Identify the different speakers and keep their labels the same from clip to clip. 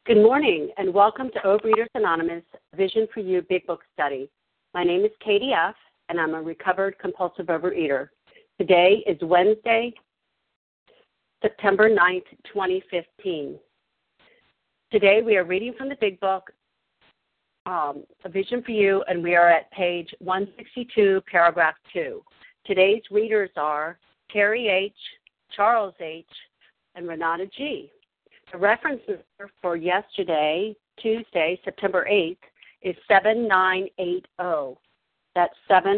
Speaker 1: Good morning, and welcome to Overeaters Anonymous Vision for You Big Book Study. My name is Katie F., and I'm a recovered compulsive overeater. Today is Wednesday, September 9th, 2015. Today we are reading from the Big Book, A Vision for You, and we are at page 162, paragraph 2. Today's readers are Terry H., Charles H., and Renata G. The reference number for yesterday, Tuesday, September 8th, is 7980. That's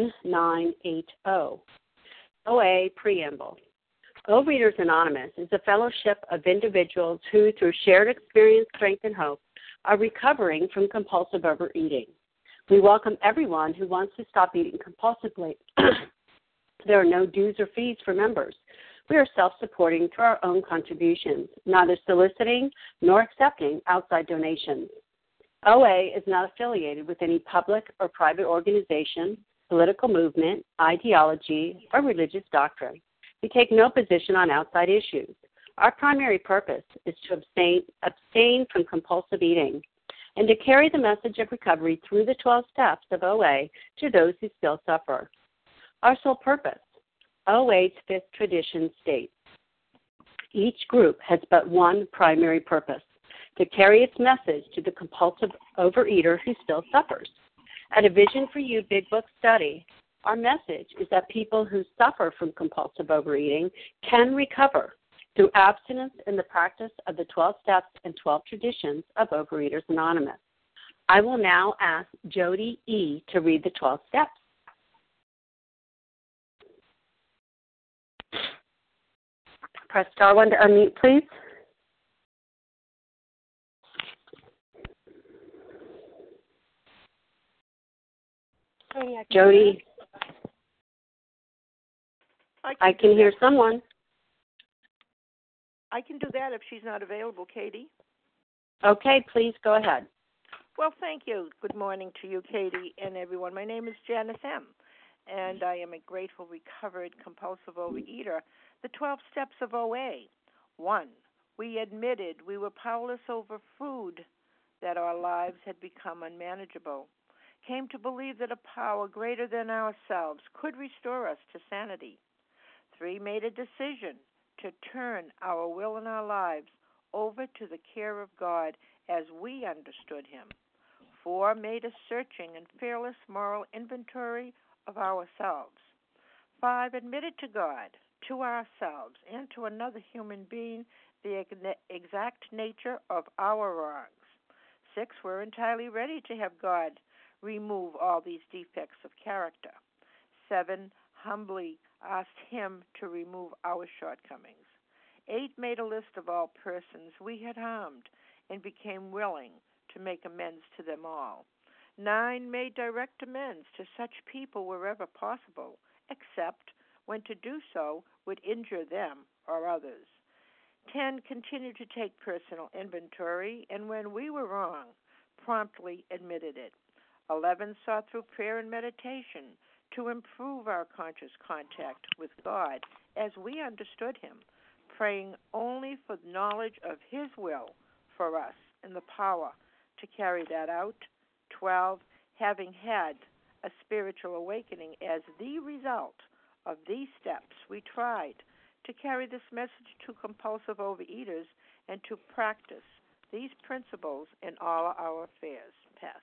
Speaker 1: 7980. OA Preamble. Overeaters Anonymous is a fellowship of individuals who, through shared experience, strength, and hope, are recovering from compulsive overeating. We welcome everyone who wants to stop eating compulsively. There are no dues or fees for members. We are self-supporting through our own contributions, neither soliciting nor accepting outside donations. OA is not affiliated with any public or private organization, political movement, ideology, or religious doctrine. We take no position on outside issues. Our primary purpose is to abstain from compulsive eating and to carry the message of recovery through the 12 steps of OA to those who still suffer. Our sole purpose. OA's fifth tradition states, each group has but one primary purpose, to carry its message to the compulsive overeater who still suffers. At A Vision for You Big Book Study, our message is that people who suffer from compulsive overeating can recover through abstinence and the practice of the 12 steps and 12 traditions of Overeaters Anonymous. I will now ask Jody E. to read the 12 steps. Press star 1 to unmute, please. Jody, I can hear someone.
Speaker 2: I can do that if she's not available, Katie.
Speaker 1: Okay, please go ahead.
Speaker 2: Well, thank you. Good morning to you, Katie, and everyone. My name is Janice M., and I am a grateful, recovered, compulsive overeater. The 12 steps of OA. 1. We admitted we were powerless over food, that our lives had become unmanageable. Came to believe that a power greater than ourselves could restore us to sanity. 3. Made a decision to turn our will and our lives over to the care of God as we understood Him. 4. Made a searching and fearless moral inventory of ourselves. 5. Admitted to God, to ourselves, and to another human being the exact nature of our wrongs. 6. We're entirely ready to have God remove all these defects of character. 7. Humbly asked Him to remove our shortcomings. 8. Made a list of all persons we had harmed and became willing to make amends to them all. 9. Made direct amends to such people wherever possible, except when to do so would injure them or others. 10. Continued to take personal inventory, and when we were wrong, promptly admitted it. 11. Sought through prayer and meditation to improve our conscious contact with God as we understood Him, praying only for the knowledge of His will for us and the power to carry that out. 12. Having had a spiritual awakening as the result of these steps, we tried to carry this message to compulsive overeaters and to practice these principles in all our affairs. Pass.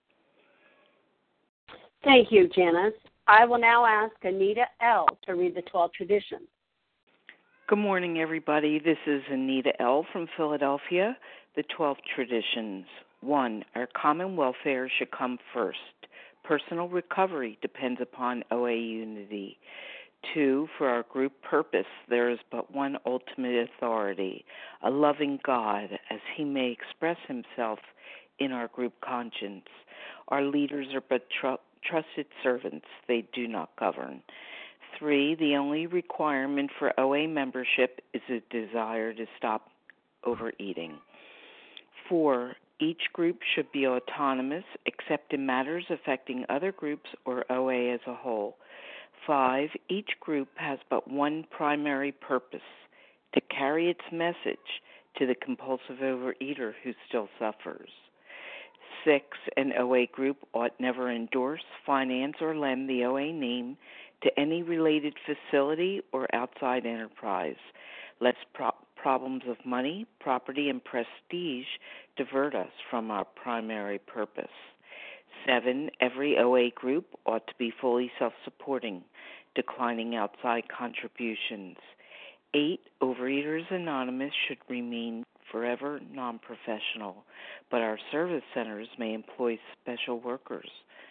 Speaker 1: Thank you, Janice. I will now ask Anita L. to read the 12 traditions.
Speaker 3: Good morning, everybody. This is Anita L. from Philadelphia. The 12 traditions. 1. Our common welfare should come first. Personal recovery depends upon OA unity. 2. For our group purpose, there is but one ultimate authority, a loving God, as He may express Himself in our group conscience. Our leaders are but trusted servants. They do not govern. 3. The only requirement for OA membership is a desire to stop overeating. 4. Each group should be autonomous except in matters affecting other groups or OA as a whole. 5. Each group has but one primary purpose, to carry its message to the compulsive overeater who still suffers. 6, an OA group ought never endorse, finance, or lend the OA name to any related facility or outside enterprise, lest problems of money, property, and prestige divert us from our primary purpose. 7, every OA group ought to be fully self-supporting, declining outside contributions. 8, Overeaters Anonymous should remain forever non-professional, but our service centers may employ special workers.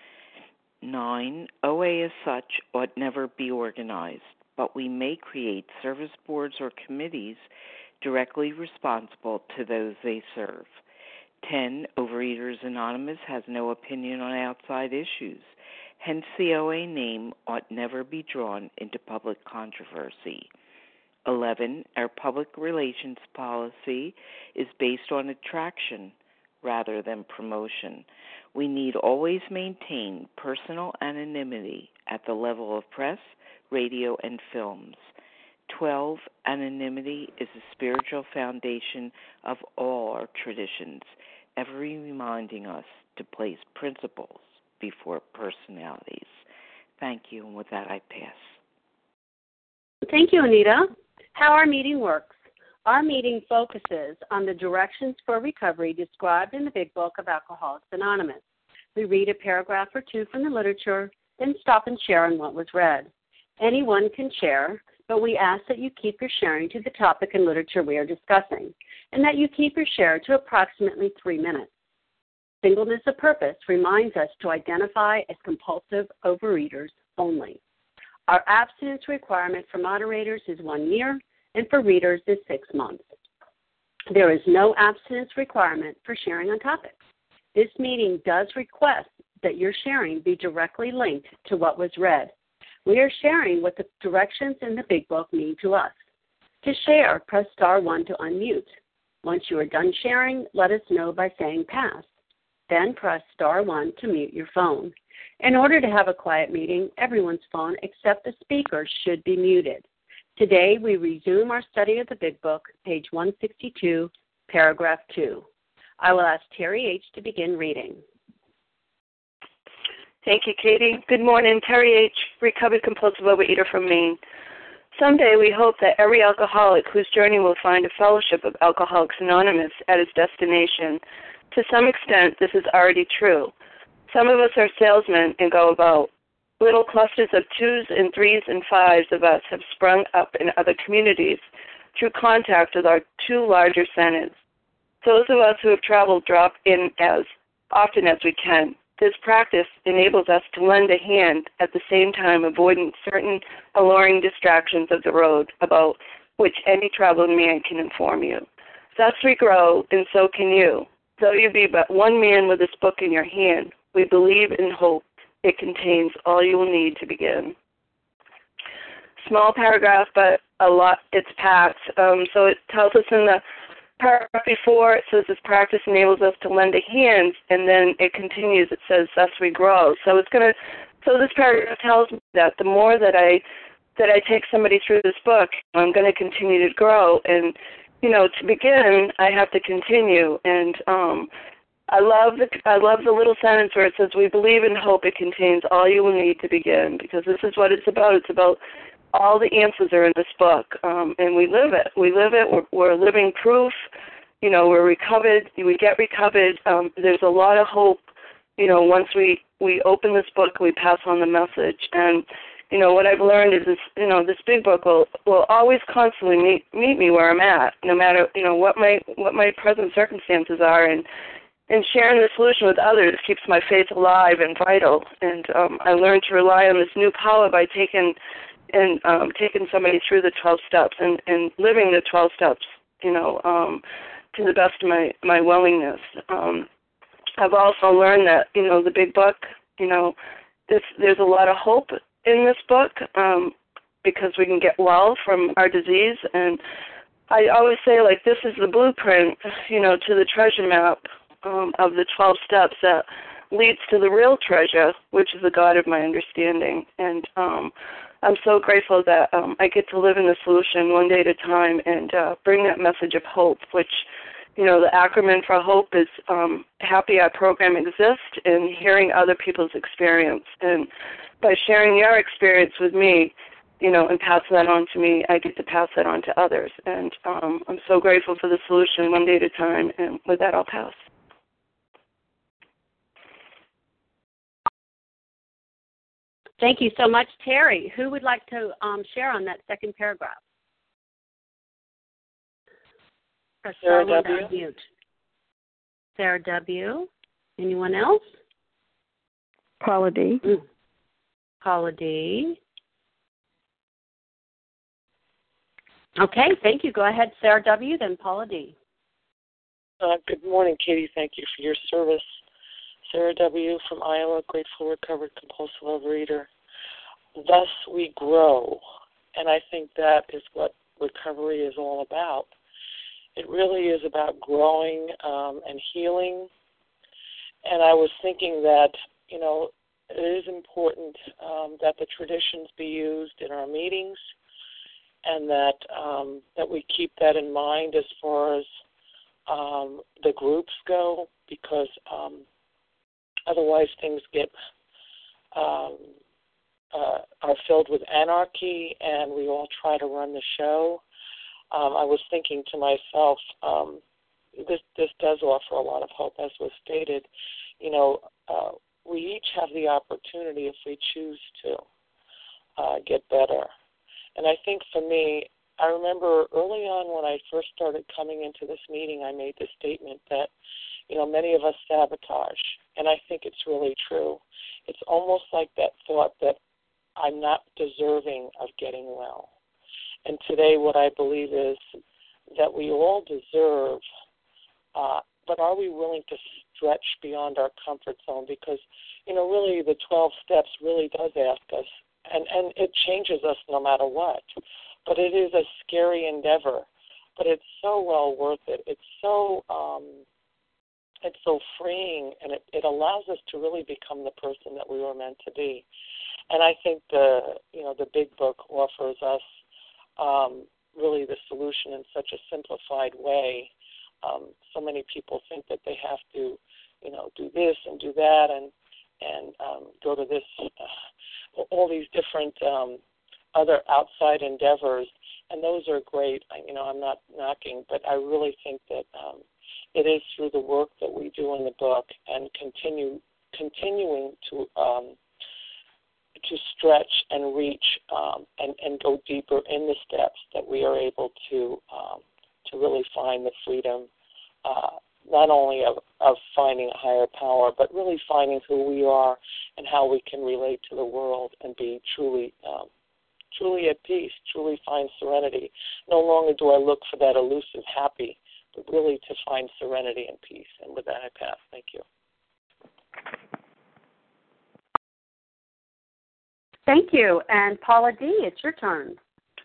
Speaker 3: 9, OA as such ought never be organized, but we may create service boards or committees directly responsible to those they serve. 10, Overeaters Anonymous has no opinion on outside issues. Hence, the OA name ought never be drawn into public controversy. 11, our public relations policy is based on attraction rather than promotion. We need always maintain personal anonymity at the level of press, radio, and films. 12, anonymity is the spiritual foundation of all our traditions, ever reminding us to place principles before personalities. Thank you, and with that I pass.
Speaker 1: Thank you, Anita. How our meeting works. Our meeting focuses on the directions for recovery described in the Big Book of Alcoholics Anonymous. We read a paragraph or two from the literature, then stop and share on what was read. Anyone can share, but we ask that you keep your sharing to the topic and literature we are discussing, and that you keep your share to approximately 3 minutes. Singleness of purpose reminds us to identify as compulsive overeaters only. Our abstinence requirement for moderators is 1 year, and for readers is 6 months. There is no abstinence requirement for sharing on topics. This meeting does request that your sharing be directly linked to what was read. We are sharing what the directions in the Big Book mean to us. To share, press star 1 to unmute. Once you are done sharing, let us know by saying pass. Then press star 1 to mute your phone. In order to have a quiet meeting, everyone's phone except the speaker should be muted. Today, we resume our study of the Big Book, page 162, paragraph 2. I will ask Terry H. to begin reading.
Speaker 4: Thank you, Katie. Good morning. Terry H., recovered compulsive overeater from Maine. Someday we hope that every alcoholic whose journey will find a fellowship of Alcoholics Anonymous at its destination. To some extent, this is already true. Some of us are salesmen and go about. Little clusters of 2s and 3s and 5s of us have sprung up in other communities through contact with our 2 larger centers. Those of us who have traveled drop in as often as we can. This practice enables us to lend a hand at the same time avoiding certain alluring distractions of the road about which any traveling man can inform you. Thus we grow, and so can you. Though you be but one man with this book in your hand, we believe and hope it contains all you will need to begin. Small paragraph, but a lot, it's packed. So it tells us in the paragraph before, it says this practice enables us to lend a hand, and then it continues, it says, thus we grow. So this paragraph tells me that the more that I take somebody through this book, I'm going to continue to grow. And, to begin, I have to continue. And I love the little sentence where it says, we believe and hope it contains all you will need to begin, because this is what it's about. It's about all the answers are in this book, and we live it. We're living proof. We're recovered. We get recovered. There's a lot of hope. Once we open this book, we pass on the message. And, what I've learned is this big book will always constantly meet me where I'm at, no matter, what my present circumstances are. And sharing the solution with others keeps my faith alive and vital. And I learned to rely on this new power by taking somebody through the 12 steps and living the 12 steps, to the best of my willingness. I've also learned that, the big book, there's a lot of hope in this book because we can get well from our disease. And I always say, this is the blueprint, to the treasure map of the 12 steps that leads to the real treasure, which is the God of my understanding. And I'm so grateful that I get to live in the solution one day at a time and bring that message of hope, which, the acronym for hope is happy our program exists and hearing other people's experience. And by sharing your experience with me, and passing that on to me, I get to pass that on to others. And I'm so grateful for the solution one day at a time. And with that, I'll pass.
Speaker 1: Thank you so much, Terry. Who would like to share on that second paragraph?
Speaker 5: Sarah W.
Speaker 1: Sarah W. Anyone else?
Speaker 6: Paula D.
Speaker 1: Paula D. Okay, thank you. Go ahead, Sarah W., then Paula D.
Speaker 5: Good morning, Katie. Thank you for your service. Sarah W. from Iowa, grateful, recovered, compulsive overeater. Thus we grow, and I think that is what recovery is all about. It really is about growing and healing. And I was thinking that, it is important that the traditions be used in our meetings, and that we keep that in mind as far as the groups go, because otherwise things get are filled with anarchy, and we all try to run the show. I was thinking to myself, this does offer a lot of hope, as was stated. We each have the opportunity, if we choose to, get better. And I think for me, I remember early on when I first started coming into this meeting, I made the statement that, many of us sabotage. And I think it's really true. It's almost like that thought that I'm not deserving of getting well. And today what I believe is that we all deserve, but are we willing to stretch beyond our comfort zone? Because, really the 12 steps really does ask us, and it changes us no matter what. But it is a scary endeavor, but it's so well worth it. It's so freeing, and it allows us to really become the person that we were meant to be. And I think the big book offers us really the solution in such a simplified way. So many people think that they have to, do this and do that and go to this, all these different other outside endeavors, and those are great. I'm not knocking, but I really think that it is through the work that we do in the book and continuing to stretch and reach and go deeper in the steps that we are able to really find the freedom, not only of finding a higher power, but really finding who we are and how we can relate to the world and be truly at peace, truly find serenity. No longer do I look for that elusive happy, but really to find serenity and peace. And with that, I pass. Thank you.
Speaker 1: Thank you. And Paula D., it's your turn.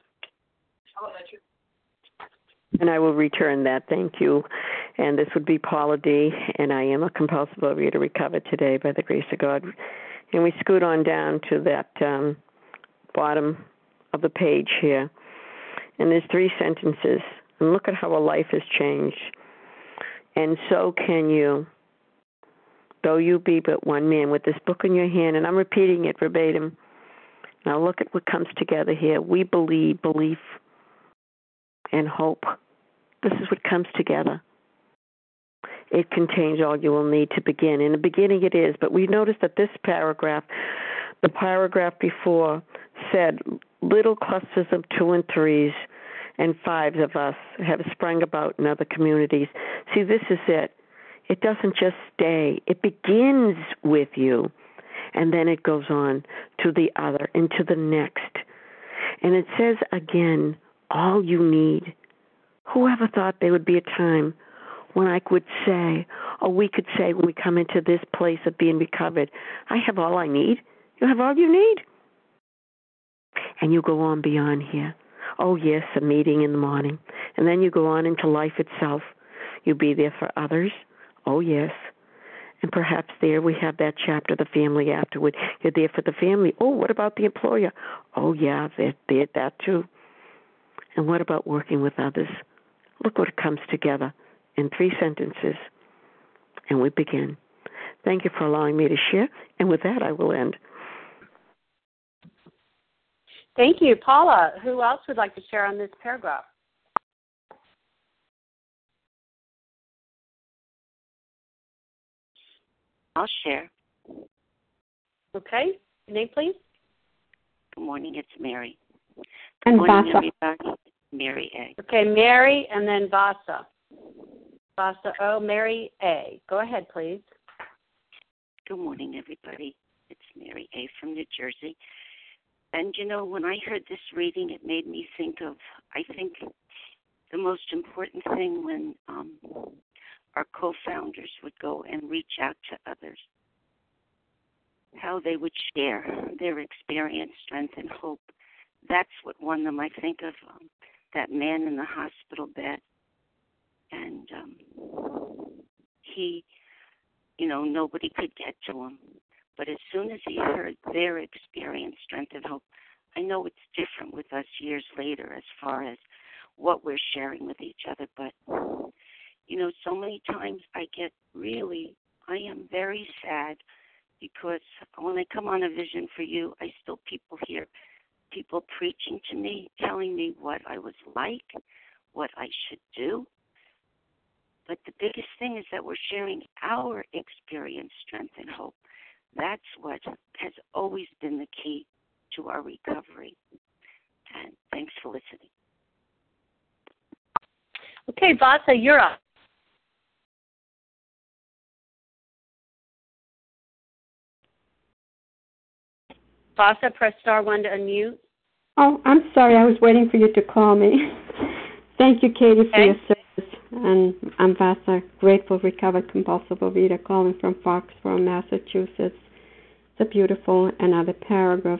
Speaker 6: And I will return that. Thank you. And this would be Paula D., and I am a compulsive overeater recovered today by the grace of God. And we scoot on down to that bottom of the page here. And there's 3 sentences. And look at how a life has changed. And so can you, though you be but one man, with this book in your hand. And I'm repeating it verbatim. Now look at what comes together here. We believe, belief, and hope. This is what comes together. It contains all you will need to begin. In the beginning it is, but we noticed that this paragraph, the paragraph before, said little clusters of 2 and 3s and 5s of us have sprung about in other communities. See, this is it. It doesn't just stay. It begins with you, and then it goes on to the other and to the next. And it says again, all you need. Whoever thought there would be a time when I would say, or we could say when we come into this place of being recovered, I have all I need. You have all you need. And you go on beyond here. Oh, yes, a meeting in the morning. And then you go on into life itself. You be there for others. Oh, yes. And perhaps there we have that chapter, the family afterward. You're there for the family. Oh, what about the employer? Oh, yeah, they're that too. And what about working with others? Look what comes together in 3 sentences. And we begin. Thank you for allowing me to share. And with that, I will end.
Speaker 1: Thank you. Paula, who else would like to share on this paragraph?
Speaker 7: I'll share.
Speaker 1: Okay. Your name, please?
Speaker 7: Good morning. It's Mary.
Speaker 8: And
Speaker 7: Good morning,
Speaker 8: Vasa.
Speaker 7: everybody. Mary A.
Speaker 1: Okay, Mary and then Vasa. Vasa O, Mary A. Go ahead, please.
Speaker 7: Good morning, everybody. It's Mary A. from New Jersey. And, you know, when I heard this reading, it made me think of, I think, the most important thing when our co-founders would go and reach out to others, how they would share their experience, strength, and hope. That's what won them. I think of that man in the hospital bed. And he, you know, nobody could get to him. But as soon as he heard their experience, strength, and hope, I know it's different with us years later as far as what we're sharing with each other. But, you know, so many times I am very sad because when I come on A Vision for You, I still hear people preaching to me, telling me what I was like, what I should do. But the biggest thing is that we're sharing our experience, strength, and hope. That's what has always been the key to our recovery. And thanks for listening.
Speaker 1: Okay, Vasa, you're up. Vasa, press *1 to unmute.
Speaker 8: Oh, I'm sorry. I was waiting for you to call me. Thank you, Katie, for your service. And I'm Vasa, grateful, recovered, compulsive overeater, calling from Foxborough, Massachusetts. It's a beautiful another paragraph.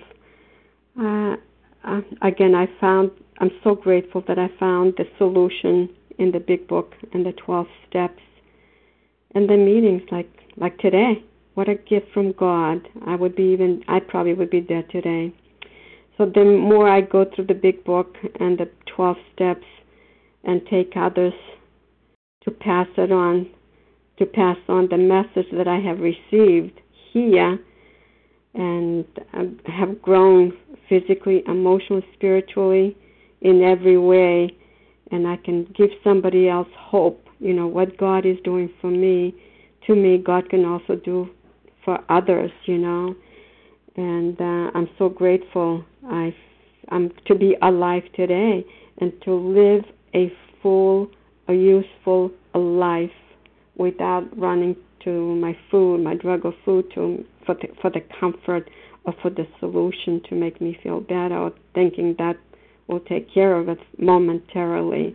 Speaker 8: Again, I'm so grateful that I found the solution in the big book and the 12 steps and the meetings like today. What a gift from God. I probably would be dead today. So the more I go through the big book and the 12 steps and take others to pass on the message that I have received here, and have grown physically, emotionally, spiritually, in every way, and I can give somebody else hope. You know, what God is doing for me, to me, God can also do for others, you know. And I'm so grateful I'm to be alive today and to live a full, a useful life without running to my food, my drug or food for the comfort or for the solution to make me feel better, or thinking that will take care of it momentarily.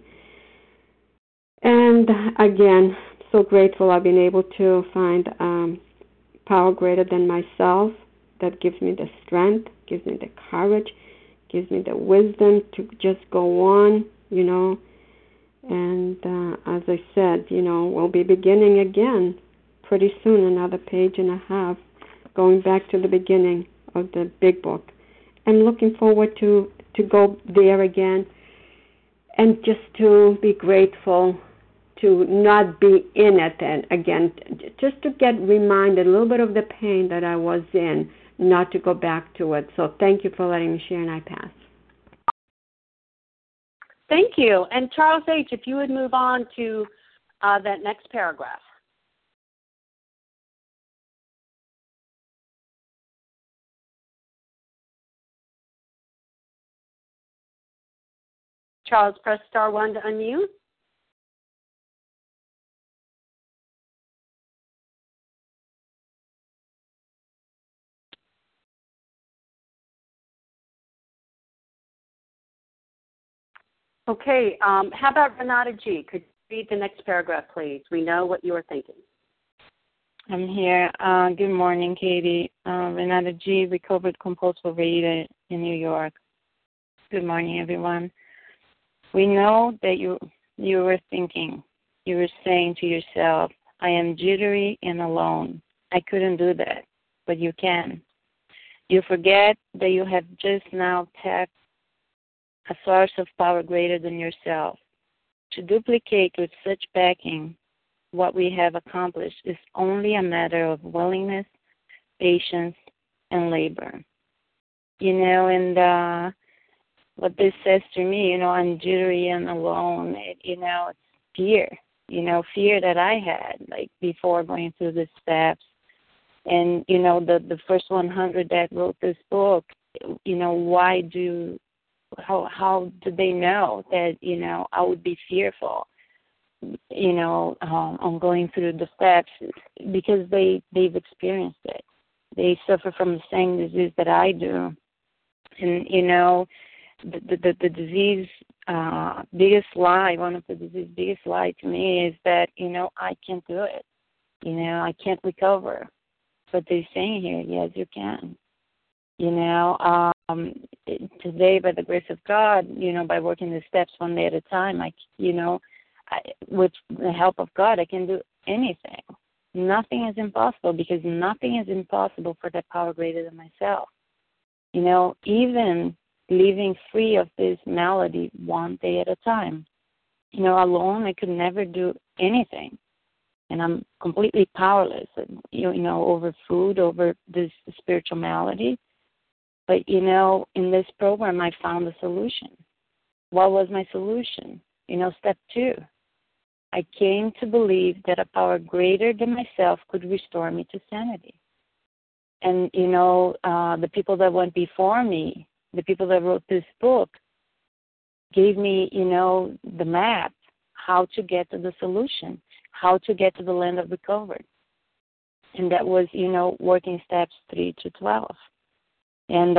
Speaker 8: And again, so grateful I've been able to find power greater than myself that gives me the strength, gives me the courage, gives me the wisdom to just go on, you know. And as I said, you know, we'll be beginning again pretty soon, another page and a half, going back to the beginning of the big book. And looking forward to go there again and just to be grateful to not be in it and again, just to get reminded a little bit of the pain that I was in, not to go back to it. So thank you for letting me share, and I pass.
Speaker 1: Thank you. And Charles H., if you would move on to that next paragraph. Charles, press *1 to unmute. Okay, how about Renata G.? Could you read the next paragraph, please? We know what you are thinking.
Speaker 9: I'm here. Good morning, Katie. Renata G., recovered compulsive overeater in New York. Good morning, everyone. We know that you were thinking, you were saying to yourself, I am jittery and alone. I couldn't do that, but you can. You forget that you have just now tapped a source of power greater than yourself. To duplicate with such backing what we have accomplished is only a matter of willingness, patience, and labor. And what this says to me, I'm jittery and alone. It's fear, fear that I had, like before going through the steps. And, the first 100 that wrote this book, how did they know that, I would be fearful, on going through the steps? Because they've experienced it. They suffer from the same disease that I do. And, the disease biggest lie, one of the disease biggest lie to me is that, I can't do it. I can't recover. But they're saying here, yes, you can. Today, by the grace of God, by working the steps one day at a time, with the help of God, I can do anything. Nothing is impossible, because nothing is impossible for that power greater than myself. Even living free of this malady one day at a time. Alone, I could never do anything. And I'm completely powerless, over food, over this spiritual malady. But, in this program, I found a solution. What was my solution? Step 2. I came to believe that a power greater than myself could restore me to sanity. And, the people that went before me, the people that wrote this book, gave me, the map, how to get to the solution, how to get to the land of recovery. And that was, working steps 3 to 12. And,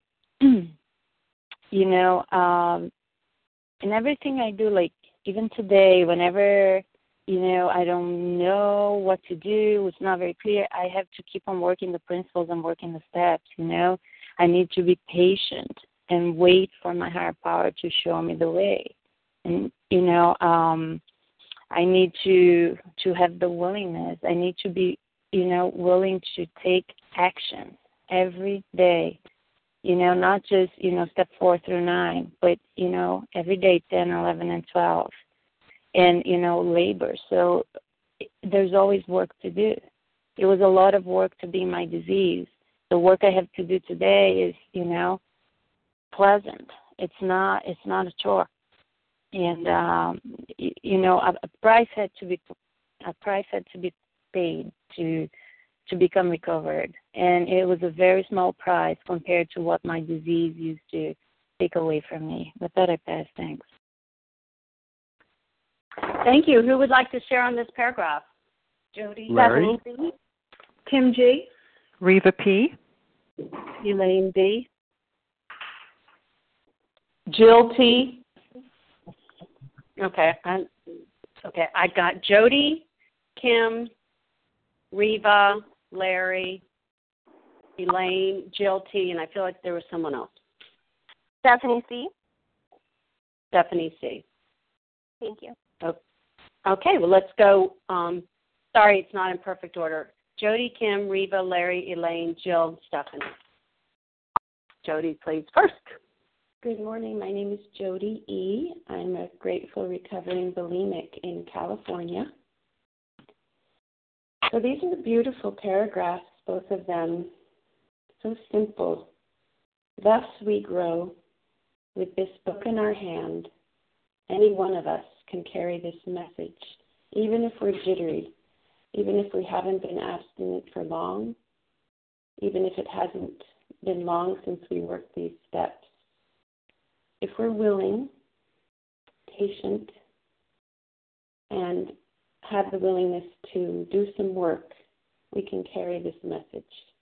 Speaker 9: and everything I do, like even today, whenever, I don't know what to do, it's not very clear, I have to keep on working the principles and working the steps, I need to be patient and wait for my higher power to show me the way. And, I need to have the willingness. I need to be, willing to take action every day, not just, step 4 through 9, but, every day, 10, 11, and 12, and, labor. So there's always work to do. It was a lot of work to be my disease. The work I have to do today is, pleasant. It's not a chore. And, a price had to be paid to become recovered. And it was a very small price compared to what my disease used to take away from me. With that, I pass. Thanks.
Speaker 1: Thank you. Who would like to share on this paragraph? Jody.
Speaker 10: Larry.
Speaker 1: Stephanie C. Kim G.
Speaker 3: Reva P.
Speaker 1: Elaine B. Jill T. Okay. I got Jody, Kim, Reva, Larry, Elaine, Jill T, and I feel like there was someone else.
Speaker 11: Stephanie C.
Speaker 1: Stephanie C.
Speaker 11: Thank you.
Speaker 1: Okay, well, let's go. Sorry, it's not in perfect order. Jody, Kim, Reva, Larry, Elaine, Jill, Stephanie. Jody, please, first.
Speaker 12: Good morning. My name is Jody E. I'm a grateful recovering bulimic in California. So these are beautiful paragraphs, both of them, so simple. Thus we grow. With this book in our hand, any one of us can carry this message, even if we're jittery, even if we haven't been abstinent for long, even if it hasn't been long since we worked these steps. If we're willing, patient, and have the willingness to do some work, we can carry this message.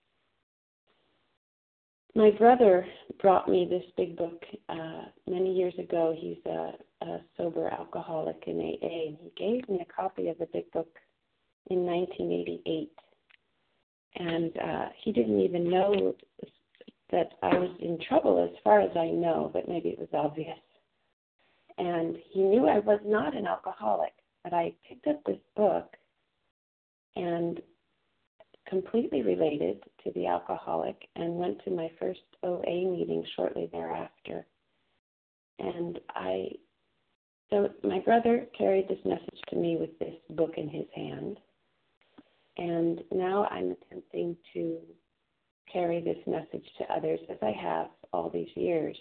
Speaker 12: My brother brought me this big book many years ago. He's a sober alcoholic in AA, and he gave me a copy of the big book in 1988. And he didn't even know that I was in trouble, as far as I know, but maybe it was obvious. And he knew I was not an alcoholic, but I picked up this book and completely related to the alcoholic, and went to my first OA meeting shortly thereafter. And so my brother carried this message to me with this book in his hand, and now I'm attempting to carry this message to others as I have all these years.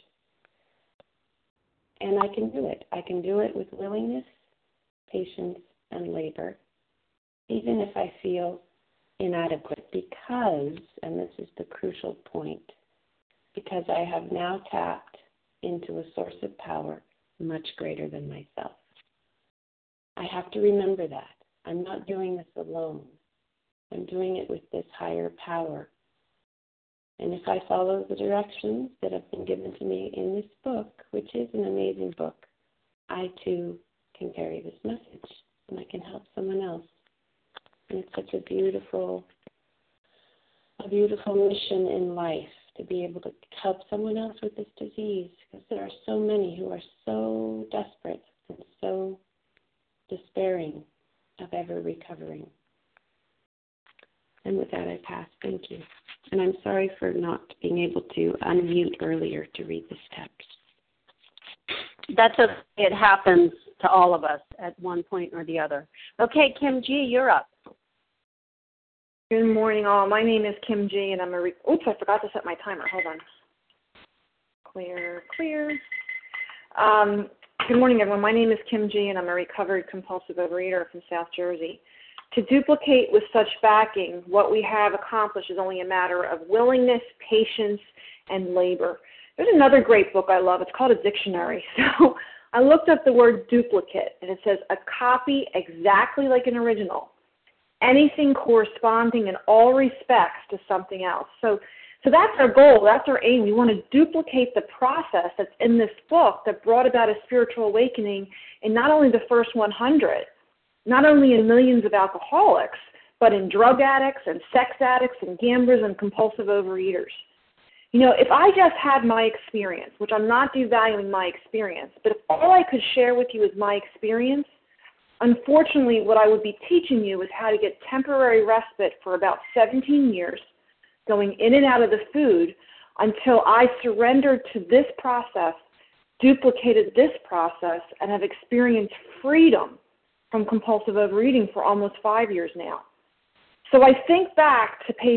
Speaker 12: And I can do it. I can do it with willingness, patience, and labor, even if I feel inadequate, because, and this is the crucial point, because I have now tapped into a source of power much greater than myself. I have to remember that. I'm not doing this alone. I'm doing it with this higher power. And if I follow the directions that have been given to me in this book, which is an amazing book, I too can carry this message and I can help someone else. And it's such a beautiful mission in life to be able to help someone else with this disease, because there are so many who are so desperate and so despairing of ever recovering. And with that, I pass. Thank you. And I'm sorry for not being able to unmute earlier to read the steps.
Speaker 1: That's okay. It happens to all of us at one point or the other. Okay, Kim G., you're up.
Speaker 10: Good morning, all. My name is Kim G., and I'm oops, I forgot to set my timer. Hold on. Clear. Good morning, everyone. My name is Kim G., and I'm a recovered compulsive overeater from South Jersey. To duplicate with such backing, what we have accomplished is only a matter of willingness, patience, and labor. There's another great book I love. It's called a dictionary. So I looked up the word duplicate, and it says a copy exactly like an original, anything corresponding in all respects to something else. So that's our goal. That's our aim. We want to duplicate the process that's in this book that brought about a spiritual awakening in not only the first 100, not only in millions of alcoholics, but in drug addicts and sex addicts and gamblers and compulsive overeaters. You know, if I just had my experience, which I'm not devaluing my experience, but if all I could share with you is my experience, unfortunately what I would be teaching you is how to get temporary respite for about 17 years, going in and out of the food until I surrendered to this process, duplicated this process, and have experienced freedom from compulsive overeating for almost 5 years now. So I think back to page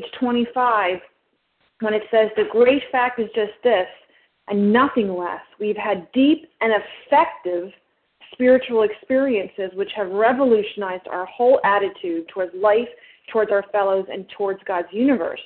Speaker 10: 25 when it says the great fact is just this and nothing less. We've had deep and effective spiritual experiences which have revolutionized our whole attitude towards life, towards our fellows, and towards God's universe.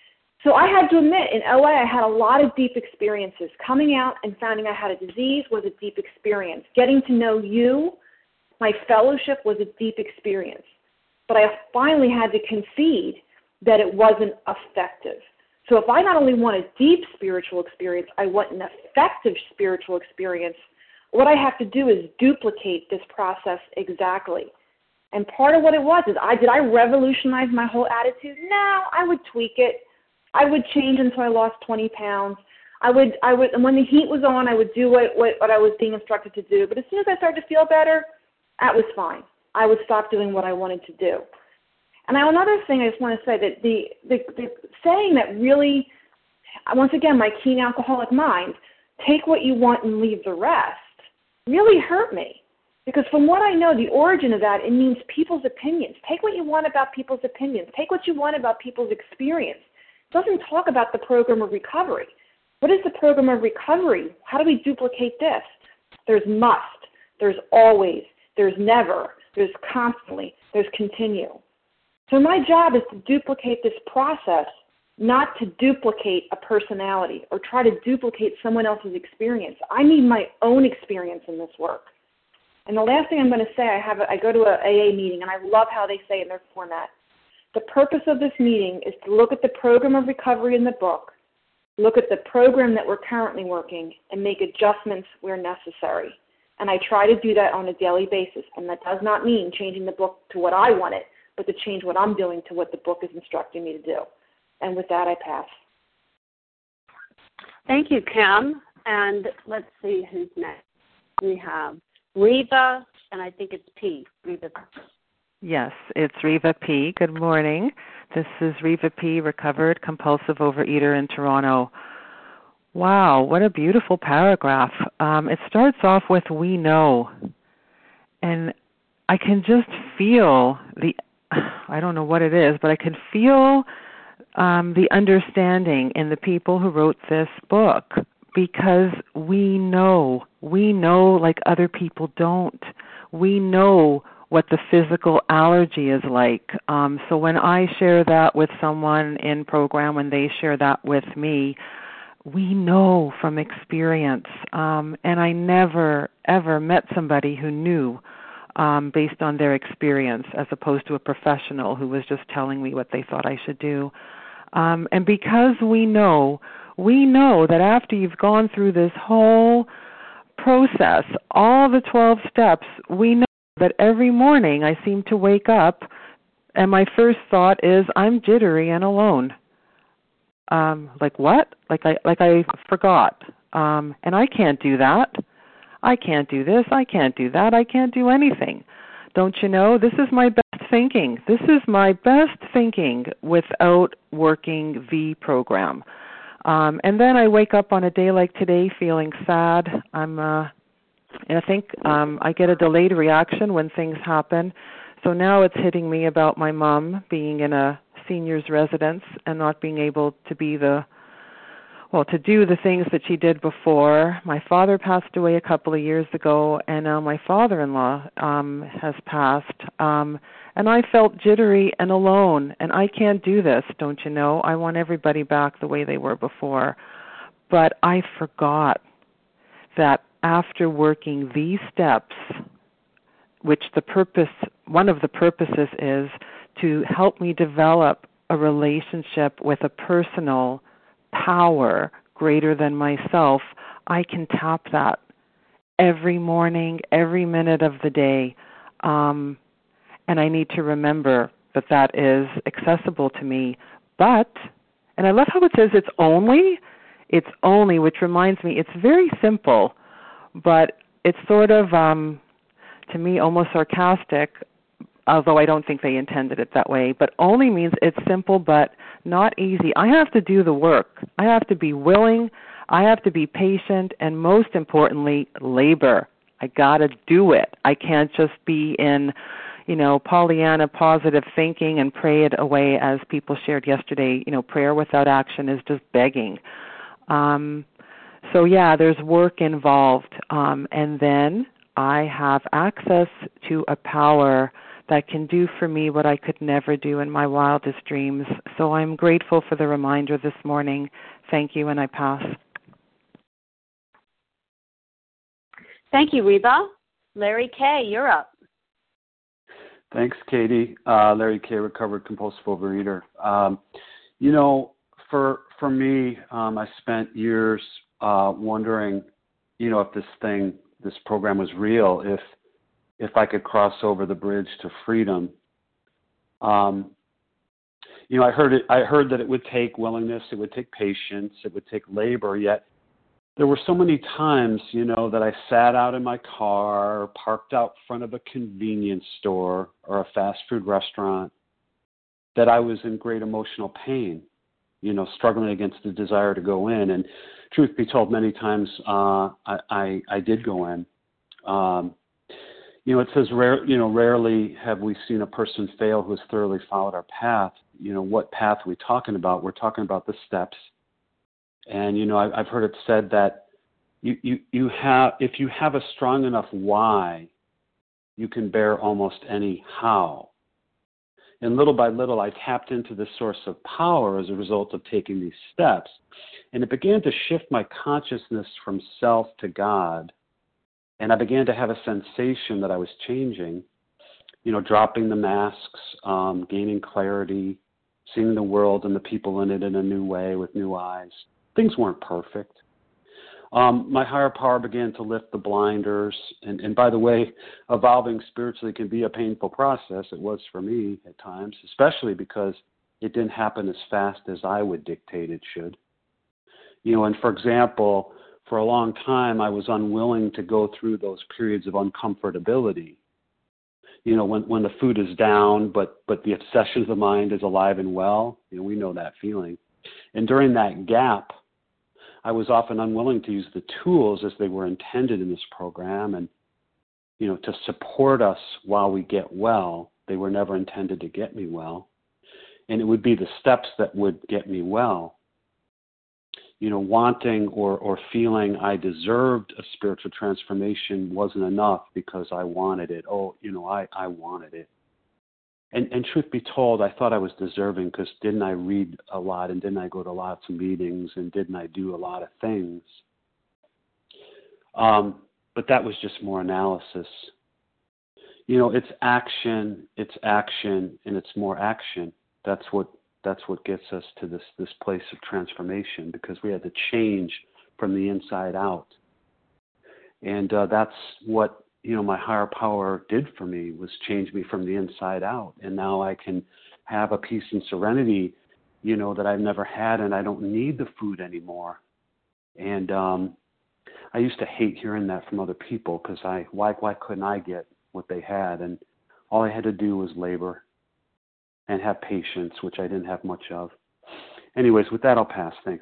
Speaker 10: So I had to admit, in OA, I had a lot of deep experiences. Coming out and finding I had a disease was a deep experience. Getting to know you, my fellowship, was a deep experience. But I finally had to concede that it wasn't effective. So if I not only want a deep spiritual experience, I want an effective spiritual experience, what I have to do is duplicate this process exactly. And part of what it was is, did I revolutionize my whole attitude? No, I would tweak it. I would change until I lost 20 pounds. I would, and when the heat was on, I would do what I was being instructed to do. But as soon as I started to feel better, that was fine. I would stop doing what I wanted to do. And now another thing I just want to say, that the saying that really, once again, my keen alcoholic mind, take what you want and leave the rest, really hurt me. Because from what I know, the origin of that, it means people's opinions. Take what you want about people's opinions. Take what you want about people's experience. It doesn't talk about the program of recovery. What is the program of recovery? How do we duplicate this? There's must. There's always. There's never. There's constantly. There's continue. So my job is to duplicate this process, not to duplicate a personality or try to duplicate someone else's experience. I need my own experience in this work. And the last thing I'm going to say, I go to an AA meeting, and I love how they say in their format, the purpose of this meeting is to look at the program of recovery in the book, look at the program that we're currently working, and make adjustments where necessary. And I try to do that on a daily basis. And that does not mean changing the book to what I want it, but to change what I'm doing to what the book is instructing me to do. And with that, I pass.
Speaker 1: Thank you, Kim. And let's see who's next. We have Reva, and I think it's P. Reva.
Speaker 13: Yes, it's Reva P. Good morning. This is Reva P., recovered compulsive overeater in Toronto. Wow, what a beautiful paragraph. It starts off with "we know." And I can just feel I don't know what it is, but I can feel the understanding in the people who wrote this book, because we know like other people don't. We know what the physical allergy is like. So when I share that with someone in program, when they share that with me, we know from experience. And I never, ever met somebody who knew based on their experience, as opposed to a professional who was just telling me what they thought I should do. And because we know that after you've gone through this whole process, all the 12 steps, we know that every morning I seem to wake up and my first thought is, I'm jittery and alone. Like what? Like I forgot. And I can't do that. I can't do this. I can't do that. I can't do anything. Don't you know? This is my best thinking. This is my best thinking without working the program. And then I wake up on a day like today feeling sad. And I think I get a delayed reaction when things happen. So now it's hitting me about my mom being in a senior's residence and not being able to be to do the things that she did before. My father passed away a couple of years ago, and now my father-in-law has passed. And I felt jittery and alone, and I can't do this, don't you know? I want everybody back the way they were before. But I forgot that after working these steps, which one of the purposes is to help me develop a relationship with a personal power greater than myself, I can tap that every morning, every minute of the day. And I need to remember that is accessible to me. But, and I love how it says it's only, which reminds me, it's very simple, but it's sort of, to me, almost sarcastic, although I don't think they intended it that way. But only means it's simple but not easy. I have to do the work. I have to be willing. I have to be patient. And most importantly, labor. I got to do it. I can't just be in, Pollyanna positive thinking and pray it away, as people shared yesterday. Prayer without action is just begging. So, there's work involved. And then I have access to a power that can do for me what I could never do in my wildest dreams. So I'm grateful for the reminder this morning. Thank you, and I pass.
Speaker 1: Thank you, Reba. Larry K., you're up.
Speaker 14: Thanks, Katie. Larry K., recovered compulsive overeater. For me, I spent years wondering, if this program was real, if I could cross over the bridge to freedom. I heard that it would take willingness, it would take patience, it would take labor, yet there were so many times, that I sat out in my car, parked out front of a convenience store or a fast food restaurant, that I was in great emotional pain, struggling against the desire to go in. And truth be told, many times I did go in. It says, rarely have we seen a person fail who has thoroughly followed our path. What path are we talking about? We're talking about the steps. And, I've heard it said that if you have a strong enough why, you can bear almost any how. And little by little, I tapped into this source of power as a result of taking these steps. And it began to shift my consciousness from self to God. And I began to have a sensation that I was changing, dropping the masks, gaining clarity, seeing the world and the people in it in a new way with new eyes. Things weren't perfect. My higher power began to lift the blinders. And by the way, evolving spiritually can be a painful process. It was for me at times, especially because it didn't happen as fast as I would dictate it should. And for example, for a long time, I was unwilling to go through those periods of uncomfortability. when the food is down, but the obsession of the mind is alive and well. We know that feeling. And during that gap, I was often unwilling to use the tools as they were intended in this program, and to support us while we get well. They were never intended to get me well. And it would be the steps that would get me well. Wanting or feeling I deserved a spiritual transformation wasn't enough because I wanted it. I wanted it. And truth be told, I thought I was deserving because didn't I read a lot, and didn't I go to lots of meetings, and didn't I do a lot of things? But that was just more analysis. It's action, and it's more action. That's what gets us to this place of transformation, because we had to change from the inside out. And that's what my higher power did for me, was change me from the inside out. And now I can have a peace and serenity, that I've never had, and I don't need the food anymore. And I used to hate hearing that from other people, because why couldn't I get what they had? And all I had to do was labor and have patience, which I didn't have much of. Anyways, with that, I'll pass. Thanks.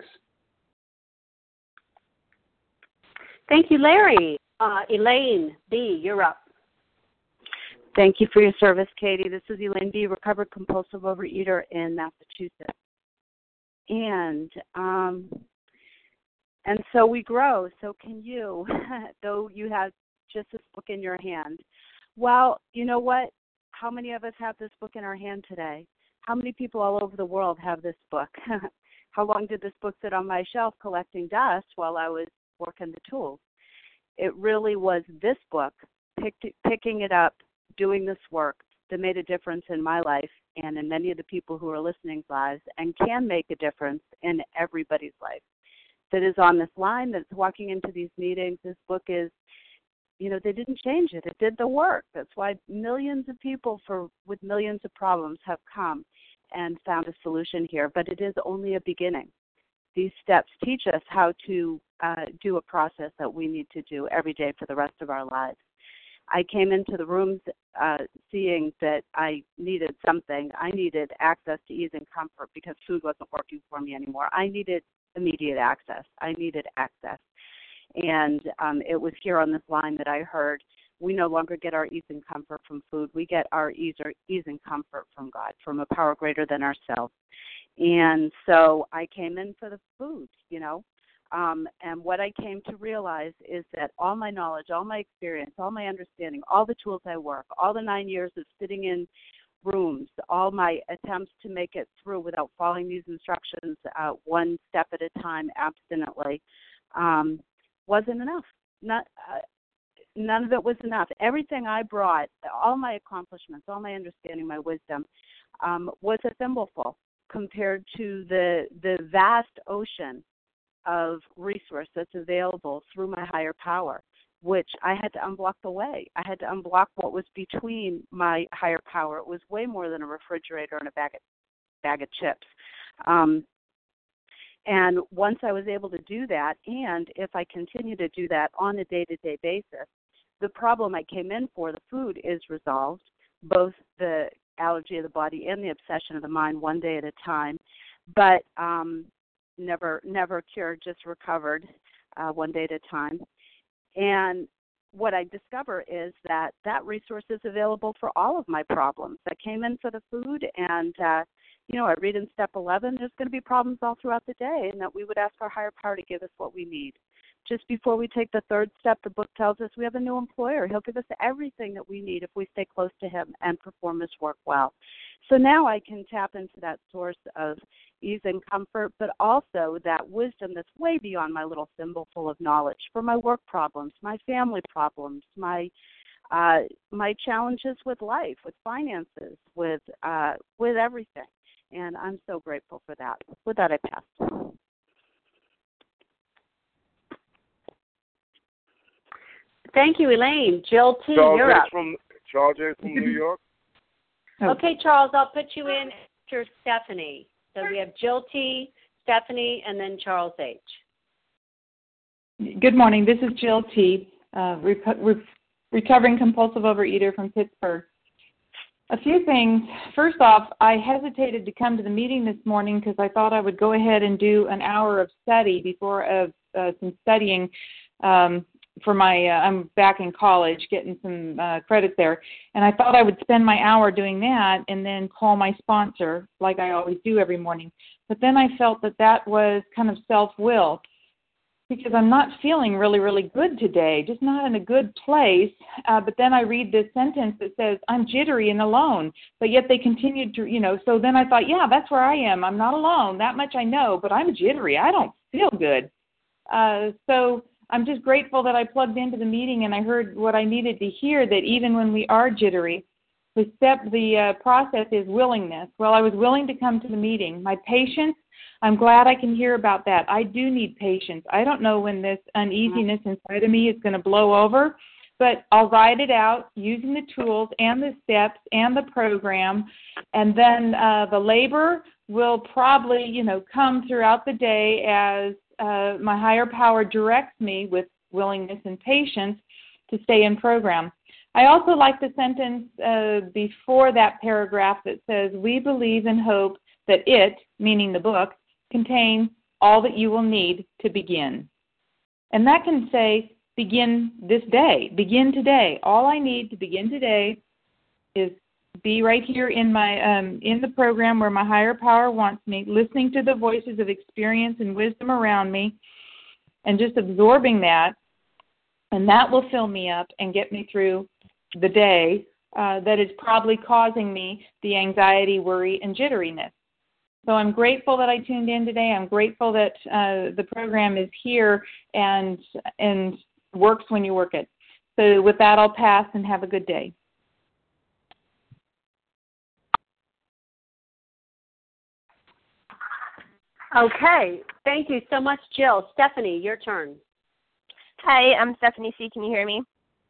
Speaker 1: Thank you, Larry. Elaine B., you're up.
Speaker 15: Thank you for your service, Katie. This is Elaine B., recovered compulsive overeater in Massachusetts. And so we grow. So can you, though you have just this book in your hand. Well, you know what? How many of us have this book in our hand today? How many people all over the world have this book? How long did this book sit on my shelf collecting dust while I was working the tools? It really was this book, picking it up, doing this work, that made a difference in my life and in many of the people who are listening's lives, and can make a difference in everybody's life that is on this line, that's walking into these meetings. This book is, they didn't change it. It did the work. That's why millions of people with millions of problems have come and found a solution here. But it is only a beginning. These steps teach us how to do a process that we need to do every day for the rest of our lives. I came into the rooms seeing that I needed something. I needed access to ease and comfort because food wasn't working for me anymore. I needed immediate access. I needed access. And it was here on this line that I heard, we no longer get our ease and comfort from food. We get our ease and comfort from God, from a power greater than ourselves. And so I came in for the food, and what I came to realize is that all my knowledge, all my experience, all my understanding, all the tools I work, all the 9 years of sitting in rooms, all my attempts to make it through without following these instructions one step at a time abstinently, wasn't enough. None of it was enough. Everything I brought, all my accomplishments, all my understanding, my wisdom, was a thimbleful compared to the vast ocean of resource that's available through my higher power, which I had to unblock the way. I had to unblock what was between my higher power. It was way more than a refrigerator and a bag of chips. And once I was able to do that, and if I continue to do that on a day-to-day basis, the problem I came in for, the food, is resolved, both the allergy of the body and the obsession of the mind, one day at a time, but never cured, just recovered one day at a time. And what I discover is that resource is available for all of my problems. I came in for the food, and I read in step 11, there's going to be problems all throughout the day, and that we would ask our higher power to give us what we need. Just before we take the third step, the book tells us we have a new employer. He'll give us everything that we need if we stay close to him and perform his work well. So now I can tap into that source of ease and comfort, but also that wisdom that's way beyond my little thimble full of knowledge for my work problems, my family problems, my challenges with life, with finances, with everything. And I'm so grateful for that. With that, I pass.
Speaker 1: Thank you, Elaine. Jill T., you're up.
Speaker 16: Charles J. from New York.
Speaker 1: Okay, Charles, I'll put you in after Stephanie. So we have Jill T., Stephanie, and then Charles H.
Speaker 17: Good morning. This is Jill T., recovering compulsive overeater from Pittsburgh. A few things. First off, I hesitated to come to the meeting this morning because I thought I would go ahead and do an hour of study before some studying for my. I'm back in college getting some credits there, and I thought I would spend my hour doing that and then call my sponsor like I always do every morning. But then I felt that was kind of self-will, because I'm not feeling really, really good today, just not in a good place. But then I read this sentence that says, I'm jittery and alone, but yet they continued to, so then I thought, yeah, that's where I am. I'm not alone. That much I know, but I'm jittery. I don't feel good. So I'm just grateful that I plugged into the meeting and I heard what I needed to hear, that even when we are jittery, the process is willingness. Well, I was willing to come to the meeting. My patience, I'm glad I can hear about that. I do need patience. I don't know when this uneasiness inside of me is going to blow over, but I'll ride it out using the tools and the steps and the program, and then the labor will probably, come throughout the day as my higher power directs me with willingness and patience to stay in program. I also like the sentence before that paragraph that says, we believe and hope that it, meaning the book, contains all that you will need to begin. And that can say, begin this day, begin today. All I need to begin today is be right here in my in the program where my higher power wants me, listening to the voices of experience and wisdom around me, and just absorbing that, and that will fill me up and get me through the day that is probably causing me the anxiety, worry, and jitteriness. So I'm grateful that I tuned in today. I'm grateful that the program is here and works when you work it. So with that, I'll pass and have a good day.
Speaker 1: Okay. Thank you so much, Jill. Stephanie, your turn.
Speaker 11: Hi, I'm Stephanie C. Can you hear me?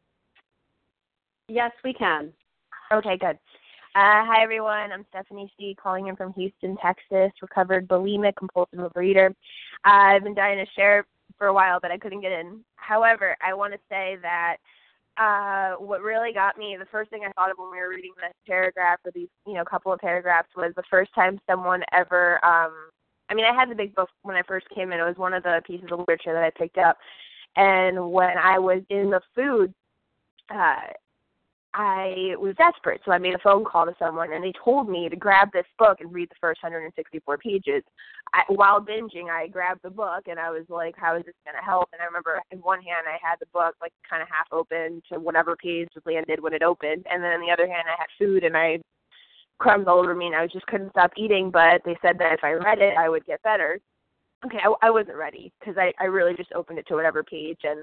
Speaker 1: Yes, we can.
Speaker 11: Okay, good. Hi, everyone. I'm Stephanie C., calling in from Houston, Texas, recovered bulimic compulsive overeater. I've been dying to share for a while, but I couldn't get in. However, I want to say that what really got me, the first thing I thought of when we were reading this paragraph, or these, couple of paragraphs, was the first time someone ever, I had the big book when I first came in. It was one of the pieces of literature that I picked up. And when I was in the food, I was desperate, so I made a phone call to someone, and they told me to grab this book and read the first 164 pages. While binging, I grabbed the book, and I was like, how is this going to help? And I remember in one hand I had the book like kind of half open to whatever page landed when it opened, and then in the other hand I had food, and I crumbs all over me, and I just couldn't stop eating, but they said that if I read it, I would get better. Okay, I wasn't ready, because I really just opened it to whatever page, and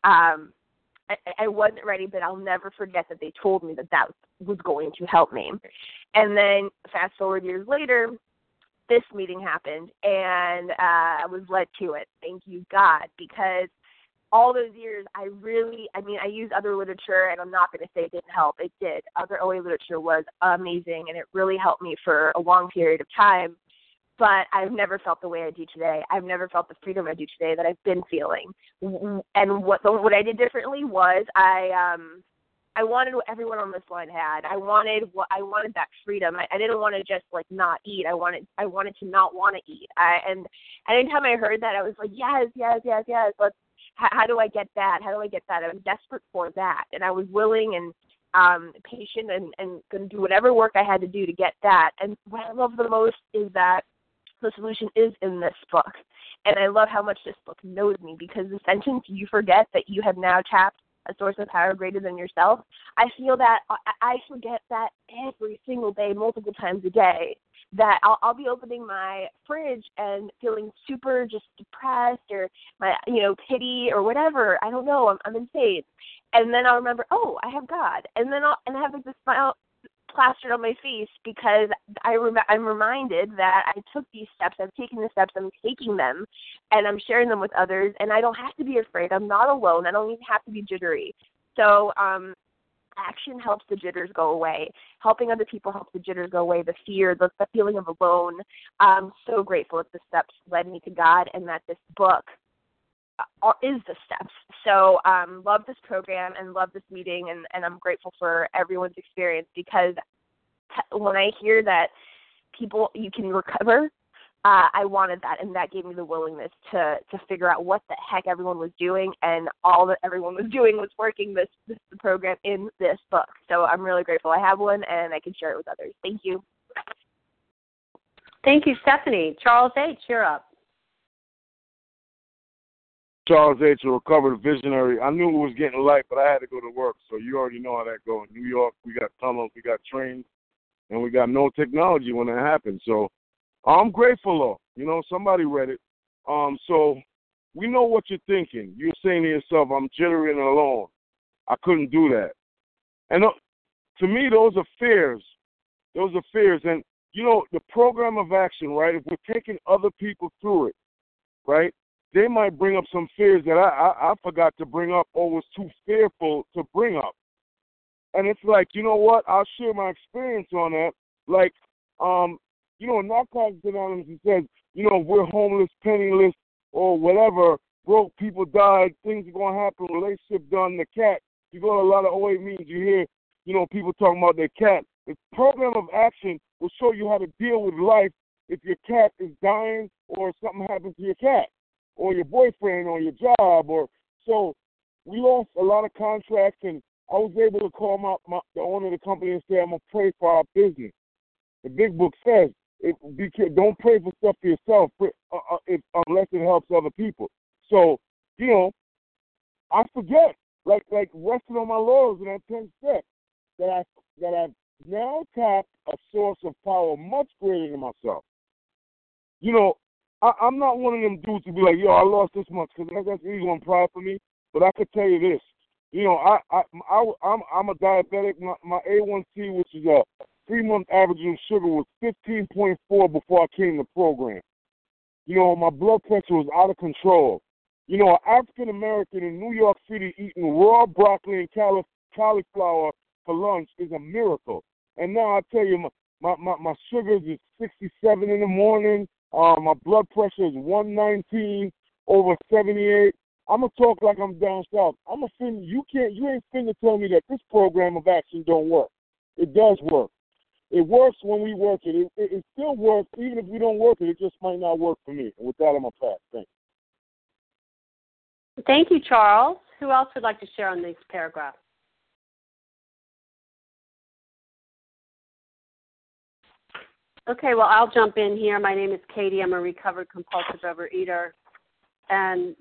Speaker 11: I wasn't ready, but I'll never forget that they told me that was going to help me. And then fast forward years later, this meeting happened, and I was led to it. Thank you, God, because all those years, I used other literature, and I'm not going to say it didn't help. It did. Other OA literature was amazing, and it really helped me for a long period of time. But I've never felt the way I do today. I've never felt the freedom I do today that I've been feeling. And what I did differently was I wanted what everyone on this line had. I wanted that freedom. I didn't want to just not eat. I wanted to not want to eat. And anytime I heard that, I was like, yes. How do I get that? How do I get that? I was desperate for that, and I was willing and patient and going to do whatever work I had to do to get that. And what I love the most is that the solution is in this book. And I love how much this book knows me, because the sentence, you forget that you have now tapped a source of power greater than yourself, I feel that I forget that every single day, multiple times a day, that I'll be opening my fridge and feeling super just depressed or my, pity or whatever. I don't know. I'm insane. And then I'll remember, oh, I have God. And then I have this smile plastered on my face, because I'm reminded that I took these steps, I've taken the steps, I'm taking them, and I'm sharing them with others, and I don't have to be afraid. I'm not alone. I don't even have to be jittery. So action helps the jitters go away. Helping other people helps the jitters go away, the fear, the feeling of alone. I'm so grateful that the steps led me to God, and that this book is the steps. So love this program and love this meeting, and I'm grateful for everyone's experience, because when I hear that people, you can recover, I wanted that, and that gave me the willingness to figure out what the heck everyone was doing, and all that everyone was doing was working the program in this book. So I'm really grateful I have one, and I can share it with others. Thank you.
Speaker 1: Thank you, Stephanie. Charles H., you're up.
Speaker 16: Charles H., a recovered visionary. I knew it was getting light, but I had to go to work, so you already know how that goes. In New York, we got tunnels, we got trains, and we got no technology when that happens. So I'm grateful, though. You know, somebody read it. So we know what you're thinking. You're saying to yourself, I'm jittery and alone. I couldn't do that. And to me, those are fears. Those are fears. And, you know, the program of action, right, if we're taking other people through it, right, they might bring up some fears that I forgot to bring up or was too fearful to bring up. And it's like, you know what, I'll share my experience on that. Like, you know, Narcotics Anonymous says, you know, if we're homeless, penniless, or whatever, broke, people died, things are going to happen, relationship done, the cat. You go to a lot of OA meetings, you hear, you know, people talking about their cat. The program of action will show you how to deal with life if your cat is dying or something happens to your cat or your boyfriend or your job. Or so we lost a lot of contracts, and I was able to call the owner of the company and say, I'm going to pray for our business. The big book says, don't pray for stuff for yourself unless it helps other people. So, you know, I forget, like resting on my laurels in that 10th step, that I've now tapped a source of power much greater than myself. You know, I'm not one of them dudes to be like, yo, I lost this much, because that's ego and pride for me. But I could tell you this, you know, I'm a diabetic. My A1C, which is a 3-month average of sugar, was 15.4 before I came to the program. You know, my blood pressure was out of control. You know, an African American in New York City eating raw broccoli and cauliflower for lunch is a miracle. And now I tell you, my sugars is 67 in the morning. My blood pressure is 119 over 78. I'm gonna talk like I'm down south. You ain't finna tell me that this program of action don't work. It does work. It works when we work it. It still works even if we don't work it. It just might not work for me. And with that, I'm gonna pass. Thanks.
Speaker 1: Thank you, Charles. Who else would like to share on this paragraph? Okay, well, I'll jump in here. My name is Katie. I'm a recovered compulsive overeater. And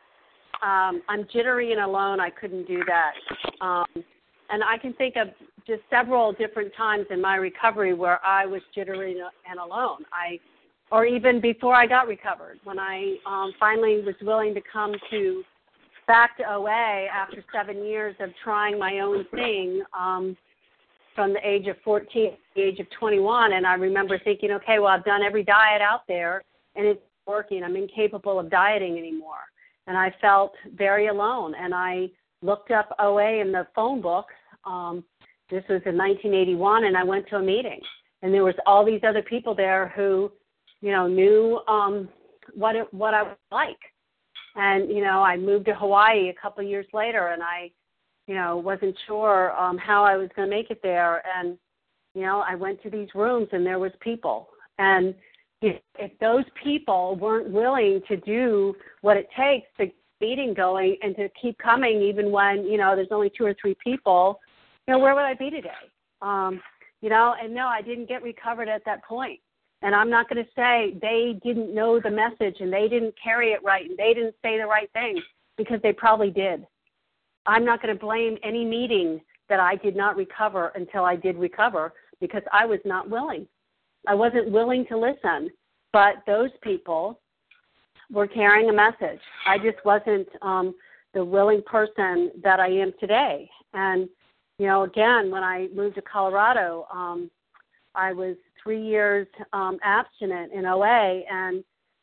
Speaker 1: I'm jittery and alone. I couldn't do that. And I can think of just several different times in my recovery where I was jittery and alone. Or even before I got recovered, when I finally was willing to come back to OA after 7 years of trying my own thing from the age of 14 to the age of 21. And I remember thinking, okay, well, I've done every diet out there, and it's working. I'm incapable of dieting anymore. And I felt very alone. And I looked up OA in the phone book. This was in 1981, and I went to a meeting. And there was all these other people there who, you know, knew what I was like. And, you know, I moved to Hawaii a couple of years later, and I, you know, wasn't sure how I was going to make it there. And, you know, I went to these rooms, and there was people. And if those people weren't willing to do what it takes to get the meeting going and to keep coming even when, you know, there's only 2 or 3 people, you know, where would I be today? You know, and no, I didn't get recovered at that point. And I'm not going to say they didn't know the message and they didn't carry it right and they didn't say the right things, because they probably did. I'm not going to blame any meeting that I did not recover until I did recover, because I was not willing. I wasn't willing to listen. But those people were carrying a message. I just wasn't the willing person that I am today. And, you know, again, when I moved to Colorado, I was 3 years abstinent in OA, and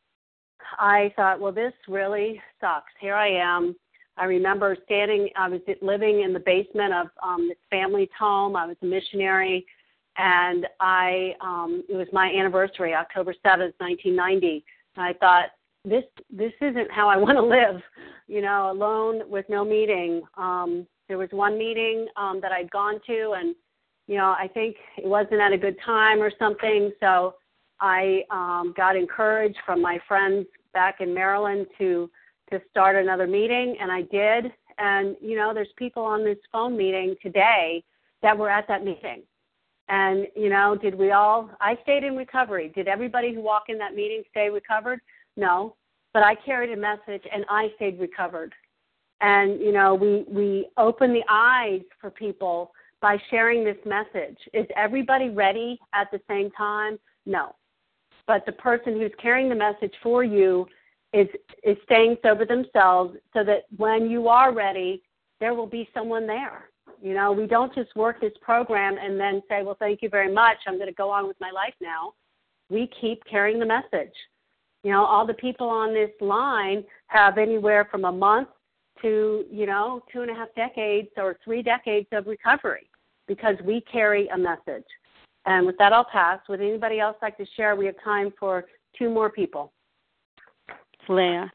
Speaker 1: I thought, well, this really sucks. Here I am. I remember I was living in the basement of this family's home. I was a missionary, and it was my anniversary, October 7th, 1990. And I thought, this isn't how I want to live, you know, alone with no meeting. There was one meeting that I'd gone to, and, I think it wasn't at a good time or something, so I got encouraged from my friends back in Maryland to start another meeting, and I did. And, there's people on this phone meeting today that were at that meeting. And, did we all, I stayed in recovery. Did everybody who walked in that meeting stay recovered? No. But I carried a message, and I stayed recovered. And, we open the eyes for people by sharing this message. Is everybody ready at the same time? No. But the person who's carrying the message for you is staying sober themselves so that when you are ready, there will be someone there. We don't just work this program and then say, well, thank you very much. I'm going to go on with my life now. We keep carrying the message. All the people on this line have anywhere from a month to, 2.5 decades or 3 decades of recovery because we carry a message. And with that, I'll pass. Would anybody else like to share? We have time for 2 more people.
Speaker 18: Leah.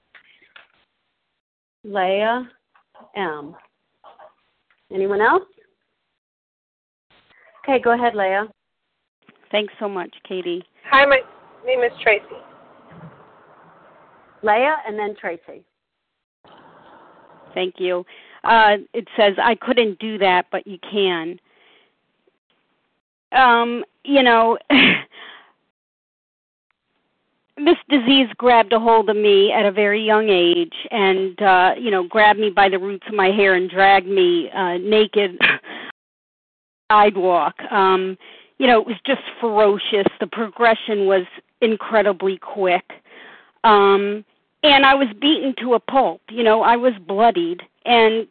Speaker 1: Leah M. Anyone else? Okay, go ahead, Leah.
Speaker 18: Thanks so much, Katie.
Speaker 19: Hi, my name is Tracy.
Speaker 1: Leah and then Tracy.
Speaker 18: Thank you. It says, I couldn't do that, but you can. This disease grabbed a hold of me at a very young age and, grabbed me by the roots of my hair and dragged me naked sidewalk. It was just ferocious. The progression was incredibly quick. And I was beaten to a pulp. I was bloodied. And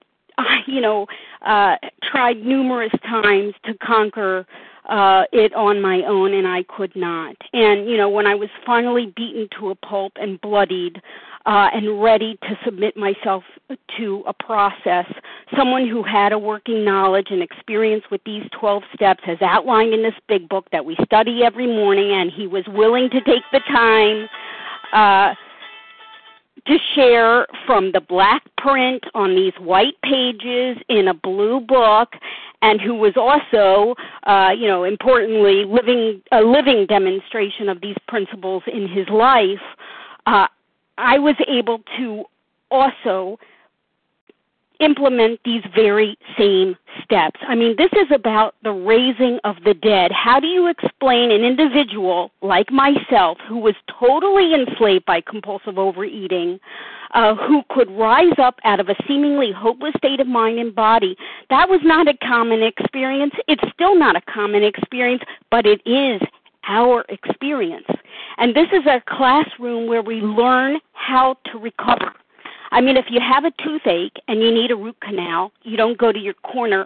Speaker 18: I, tried numerous times to conquer it on my own, and I could not. And, when I was finally beaten to a pulp and bloodied and ready to submit myself to a process, someone who had a working knowledge and experience with these 12 steps as outlined in this big book that we study every morning, and he was willing to take the time to share from the black print on these white pages in a blue book, and who was also, importantly, a living demonstration of these principles in his life, I was able to also implement these very same steps. I mean, this is about the raising of the dead. How do you explain an individual like myself who was totally enslaved by compulsive overeating, who could rise up out of a seemingly hopeless state of mind and body? That was not a common experience. It's still not a common experience, but it is our experience. And this is a classroom where we learn how to recover. I mean, if you have a toothache and you need a root canal, you don't go to your corner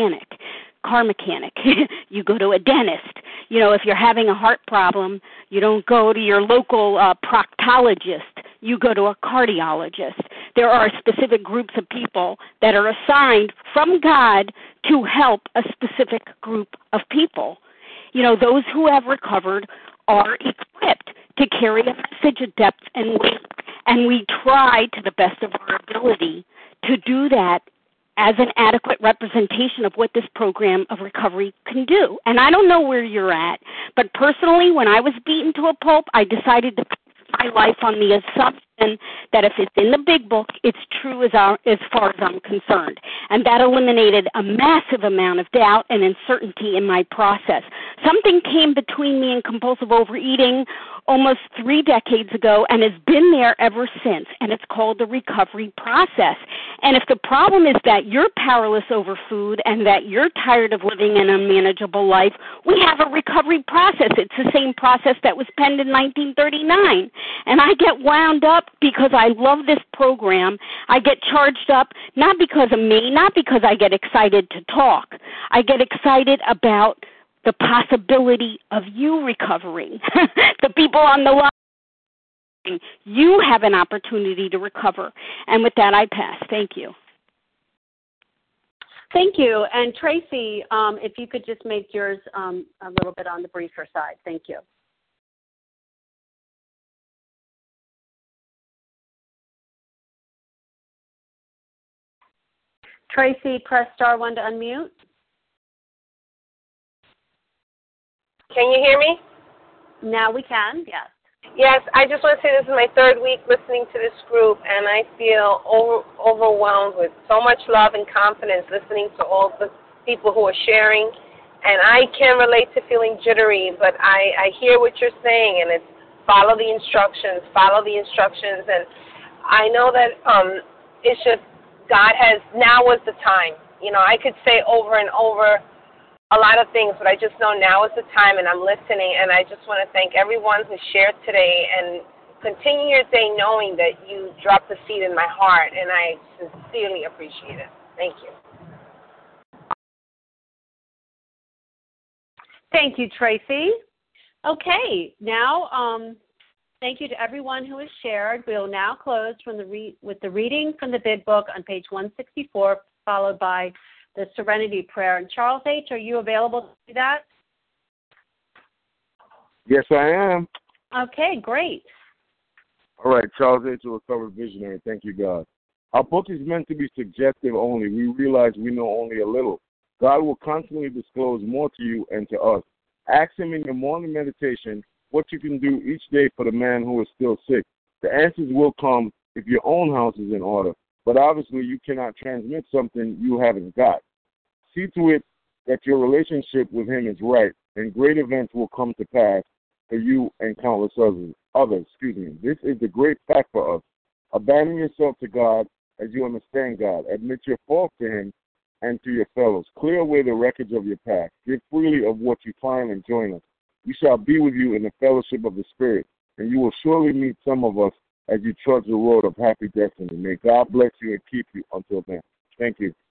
Speaker 18: car mechanic. You go to a dentist. If you're having a heart problem, you don't go to your local proctologist. You go to a cardiologist. There are specific groups of people that are assigned from God to help a specific group of people. Those who have recovered are equipped to carry a message of depth and weight. And we try to the best of our ability to do that as an adequate representation of what this program of recovery can do. And I don't know where you're at, but personally, when I was beaten to a pulp, I decided to put my life on the assumption that if it's in the big book, it's true as far as I'm concerned. And that eliminated a massive amount of doubt and uncertainty in my process. Something came between me and compulsive overeating almost 3 decades ago and has been there ever since, and it's called the recovery process. And if the problem is that you're powerless over food and that you're tired of living an unmanageable life, we have a recovery process. It's the same process that was penned in 1939. And I get wound up because I love this program. I get charged up not because of me, not because I get excited to talk. I get excited about the possibility of you recovering. The people on the line, you have an opportunity to recover. And with that, I pass. Thank you.
Speaker 1: Thank you. And Tracy, if you could just make yours a little bit on the briefer side. Thank you. Tracy, press *1 to unmute.
Speaker 19: Can you hear me?
Speaker 1: Now we can, yes.
Speaker 19: Yes, I just want to say this is my third week listening to this group, and I feel overwhelmed with so much love and confidence listening to all the people who are sharing. And I can relate to feeling jittery, but I hear what you're saying, and it's follow the instructions. And I know that it's just God has, now is the time. You know, I could say over and over a lot of things, but I just know now is the time, and I'm listening, and I just want to thank everyone who shared today, and continue your day knowing that you dropped the seed in my heart, and I sincerely appreciate it. Thank you.
Speaker 1: Thank you, Tracy. Okay, now thank you to everyone who has shared. We will now close with the reading from the Big Book on page 164, followed by the Serenity Prayer. And Charles H., are you available to do that?
Speaker 16: Yes, I am.
Speaker 1: Okay, great.
Speaker 16: All right, Charles H., a recovered visionary. Thank you, God. Our book is meant to be suggestive only. We realize we know only a little. God will constantly disclose more to you and to us. Ask Him in your morning meditation what you can do each day for the man who is still sick. The answers will come if your own house is in order, but obviously you cannot transmit something you haven't got. See to it that your relationship with Him is right, and great events will come to pass for you and countless others. This is the great fact for us. Abandon yourself to God as you understand God. Admit your fault to Him and to your fellows. Clear away the wreckage of your past. Give freely of what you find and join us. We shall be with you in the fellowship of the Spirit, and you will surely meet some of us as you trudge the road of happy destiny. May God bless you and keep you until then. Thank you.